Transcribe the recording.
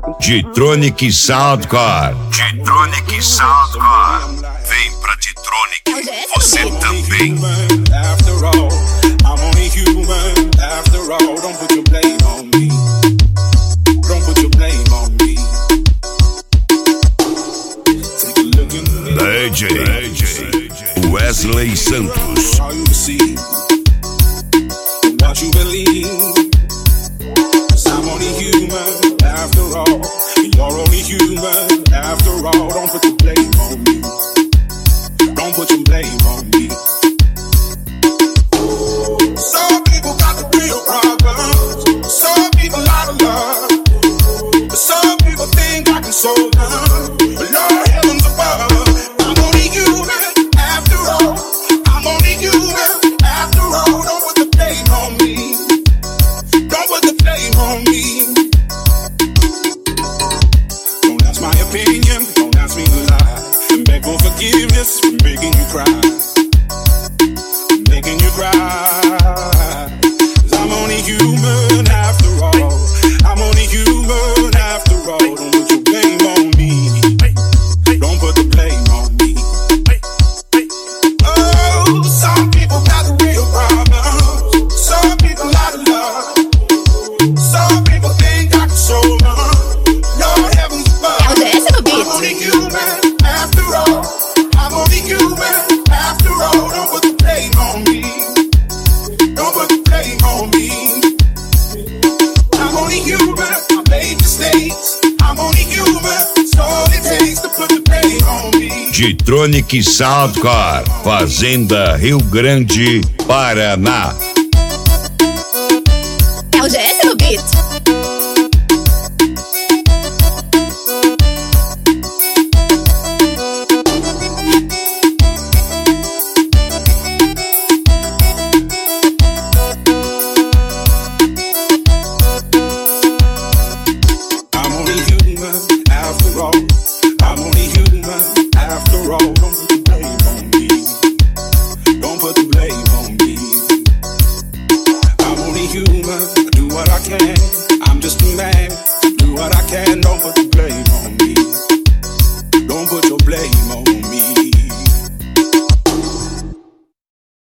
G-Tronic Soundcore. G-Tronic Soundcore. Vem pra G-Tronic. Você também. After all, I'm only human. After all, don't put your blame on me. Don't put your blame on me. Take a look in the mirror. DJ Wesley Santos. All you see, and what you believe. 'Cause I'm only human. After all, you're only human. After all, don't put the blame on me. Don't put your blame on me. Some people got the real problems. Some people out of love. Some people think I can solve them. But Lord, heavens above, I'm only human. After all, I'm only human. After all, don't put the blame on me. Don't put the blame on me. Don't ask my opinion. Don't ask me to lie. And beg for forgiveness for making you cry. Making you cry. 'Cause I'm only human after all. I'm only human after all. Don't put your blame on me. Don't put the blame on me. Oh, some people got the real problems. Some people out of love. Some people think I can solve them. Lord heavens above, I'm only human after all. I'm only human after all. Don't put the blame on me. Don't put the blame on me. I'm only human. I made mistakes. I'm only human. It's all it takes to put the blame on me. G-Tronic Soundcore. Fazenda Rio Grande, Paraná. É o GS no beat. I'm only human after all. I'm only human after all. Don't put the blame on me. Don't put the blame on me. I'm only human. I do what I can. I'm just a man. Do what I can. Don't put the blame on me. Don't put your blame